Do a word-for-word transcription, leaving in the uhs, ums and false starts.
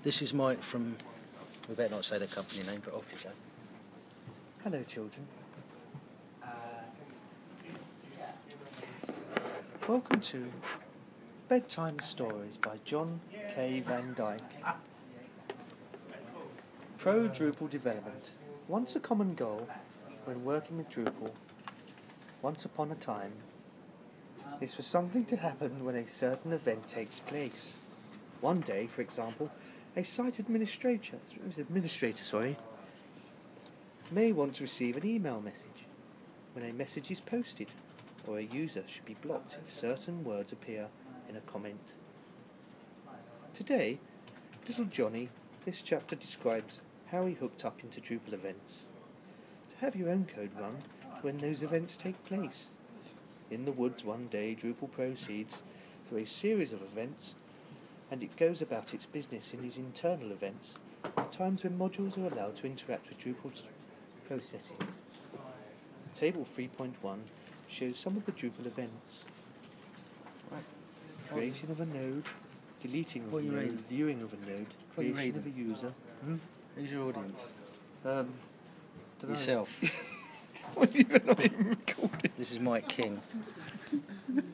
This is Mike from, we better not say the company name, but off you go. Hello, children. Welcome to Bedtime Stories by John K. Van Dyke. Pro Drupal development. Once a common goal when working with Drupal, once upon a time, is for something to happen when a certain event takes place. One day, for example, a site administrator, administrator sorry, may want to receive an email message when a message is posted, or a user should be blocked if certain words appear in a comment. Today, little Johnny, this chapter describes how he hooked up into Drupal events. To have your own code run when those events take place. In the woods one day, Drupal proceeds through a series of events, and it goes about its business in these internal events, at times when modules are allowed to interact with Drupal's processing. Table three point one shows some of the Drupal events. Creation of a node, deleting of a node, viewing of a node, creation of a user. Hmm? Who's your audience? Um, Yourself. What have you not even recorded? This is Mike King.